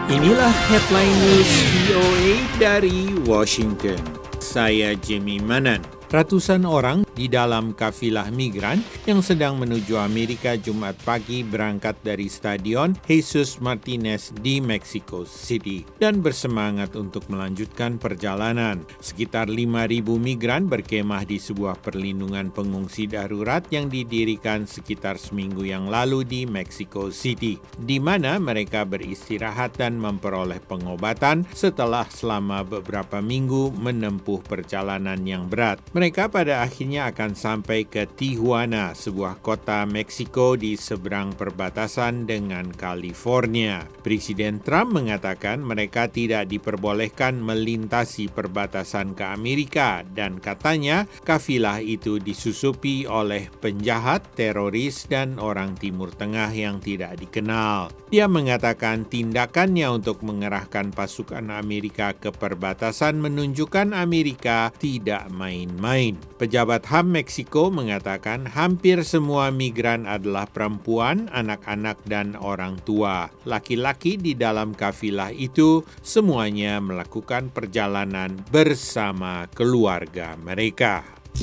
Inilah headline news VOA dari Washington. Saya Jimmy Manan. Ratusan orang di dalam kafilah migran yang sedang menuju Amerika Jumat pagi berangkat dari Stadion Jesus Martinez di Mexico City dan bersemangat untuk melanjutkan perjalanan. Sekitar 5.000 migran berkemah di sebuah perlindungan pengungsi darurat yang didirikan sekitar seminggu yang lalu di Mexico City, di mana mereka beristirahat dan memperoleh pengobatan setelah selama beberapa minggu menempuh perjalanan yang berat. Mereka pada akhirnya akan sampai ke Tijuana, sebuah kota Meksiko di seberang perbatasan dengan California. Presiden Trump mengatakan mereka tidak diperbolehkan melintasi perbatasan ke Amerika dan katanya kafilah itu disusupi oleh penjahat, teroris, dan orang Timur Tengah yang tidak dikenal. Dia mengatakan tindakannya untuk mengerahkan pasukan Amerika ke perbatasan menunjukkan Amerika tidak main-main. Pejabat HAM Meksiko mengatakan hampir semua migran adalah perempuan, anak-anak, dan orang tua. Laki-laki di dalam kafilah itu semuanya melakukan perjalanan bersama keluarga mereka.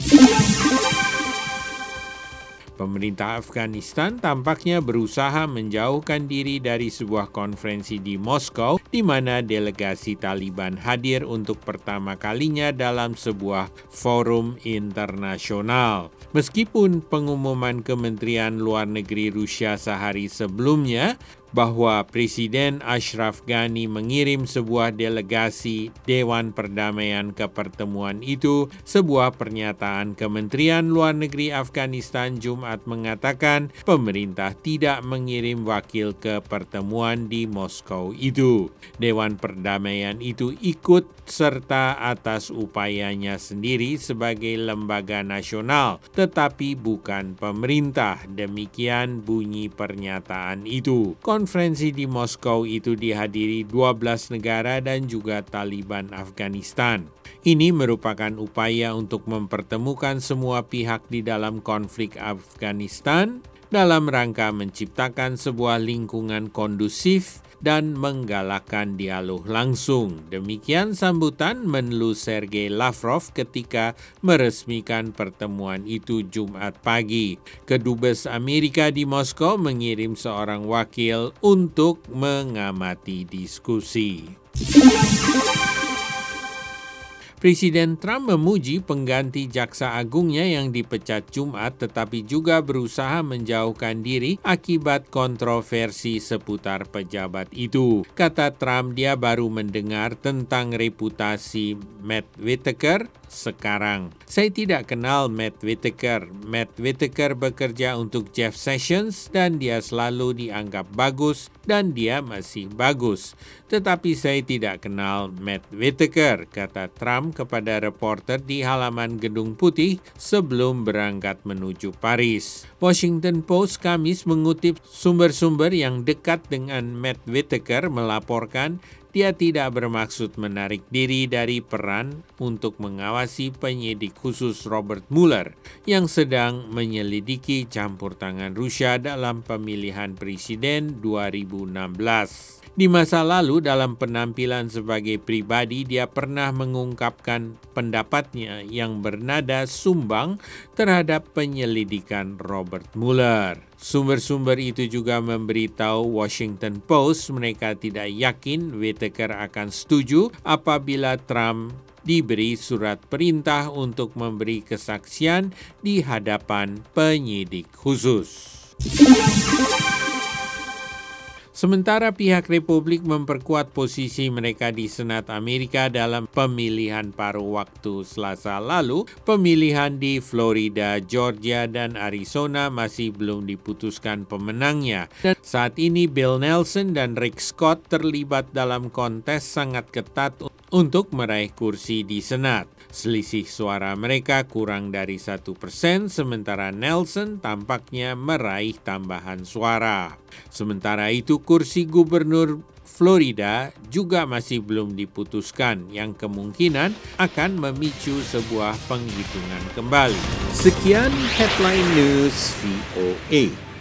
Pemerintah Afghanistan tampaknya berusaha menjauhkan diri dari sebuah konferensi di Moskow di mana delegasi Taliban hadir untuk pertama kalinya dalam sebuah forum internasional. Meskipun pengumuman Kementerian Luar Negeri Rusia sehari sebelumnya bahwa Presiden Ashraf Ghani mengirim sebuah delegasi Dewan Perdamaian ke pertemuan itu, sebuah pernyataan Kementerian Luar Negeri Afghanistan Jumat mengatakan pemerintah tidak mengirim wakil ke pertemuan di Moskow itu. Dewan Perdamaian itu ikut serta atas upayanya sendiri sebagai lembaga nasional, tetapi bukan pemerintah. Demikian bunyi pernyataan itu. Konferensi di Moskow itu dihadiri 12 negara dan juga Taliban Afghanistan. Ini merupakan upaya untuk mempertemukan semua pihak di dalam konflik Afghanistan dalam rangka menciptakan sebuah lingkungan kondusif dan menggalakkan dialog langsung. Demikian sambutan Menlu Sergei Lavrov ketika meresmikan pertemuan itu Jumat pagi. Kedubes Amerika di Moskow mengirim seorang wakil untuk mengamati diskusi. Presiden Trump memuji pengganti jaksa agungnya yang dipecat Jumat tetapi juga berusaha menjauhkan diri akibat kontroversi seputar pejabat itu. Kata Trump, dia baru mendengar tentang reputasi Matt Whitaker sekarang. Saya tidak kenal Matt Whitaker. Matt Whitaker bekerja untuk Jeff Sessions dan dia selalu dianggap bagus dan dia masih bagus. Tetapi saya tidak kenal Matt Whitaker, kata Trump kepada reporter di halaman Gedung Putih sebelum berangkat menuju Paris. Washington Post Kamis mengutip sumber-sumber yang dekat dengan Matt Whitaker melaporkan dia tidak bermaksud menarik diri dari peran untuk mengawasi penyidik khusus Robert Mueller yang sedang menyelidiki campur tangan Rusia dalam pemilihan presiden 2016. Di masa lalu dalam penampilan sebagai pribadi dia pernah mengungkapkan pendapatnya yang bernada sumbang terhadap penyelidikan Robert Mueller. Sumber-sumber itu juga memberitahu Washington Post mereka tidak yakin Whitaker akan setuju apabila Trump diberi surat perintah untuk memberi kesaksian di hadapan penyidik khusus. Sementara pihak Republik memperkuat posisi mereka di Senat Amerika dalam pemilihan paruh waktu Selasa lalu, pemilihan di Florida, Georgia, dan Arizona masih belum diputuskan pemenangnya. Dan saat ini Bill Nelson dan Rick Scott terlibat dalam kontes sangat ketat untuk meraih kursi di Senat. Selisih suara mereka kurang dari 1%, sementara Nelson tampaknya meraih tambahan suara. Sementara itu, kursi gubernur Florida juga masih belum diputuskan, yang kemungkinan akan memicu sebuah penghitungan kembali. Sekian Headline News VOA.